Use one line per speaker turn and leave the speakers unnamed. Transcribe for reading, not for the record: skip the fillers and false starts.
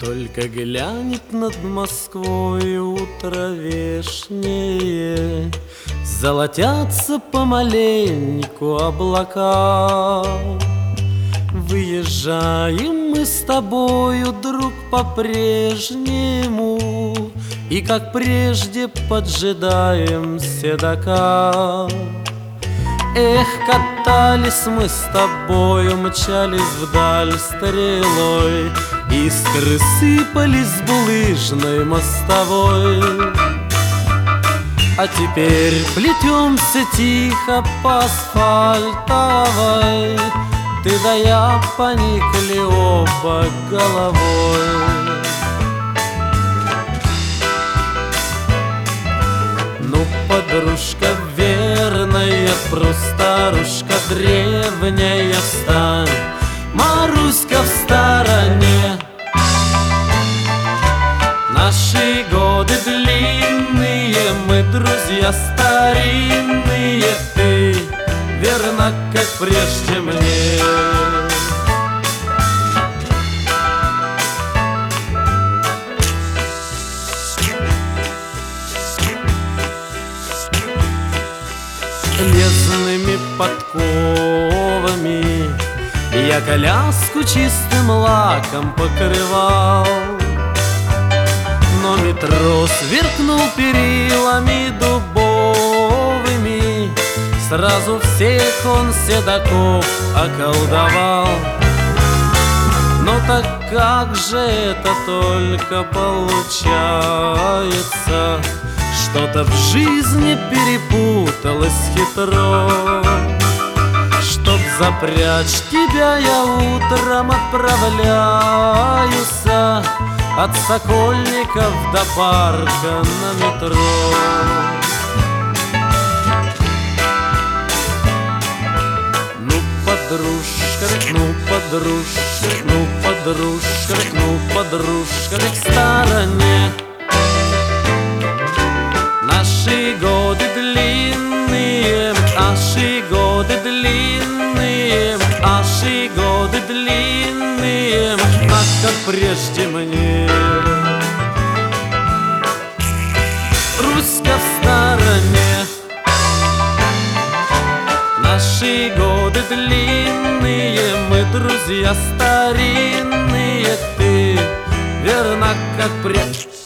Только глянет над Москвой утро вешнее, золотятся помаленьку облака. Выезжаем мы с тобою, друг, по-прежнему, и, как прежде, поджидаем седока. Эх, катались мы с тобою, мчались вдаль стрелой, искры сыпались с булыжной мостовой. А теперь плетемся тихо по асфальтовой, ты да я поникли оба головой. Ну, подружка верная, простарушка древняя, встань, Маруська в стороне. Наши годы длинные, мы друзья старинные, ты верна, как прежде мне. Железными подковами я коляску чистым лаком покрывал, но метро сверкнул перилами дубовыми, сразу всех он седаков околдовал. Но так как же это только получается, что-то в жизни перепуталось хитро. Чтоб запрячь тебя, я утром отправляюсь от Сокольников до парка на метро. Ну, подружка, ну, подружка, ну, подружка, ну, подружка, к стороне. Наши годы длинные, наши годы длинные, наши годы длинные, а как прежде мне. Руська в стороне. Наши годы длинные, мы друзья старинные, ты верна, как прежде.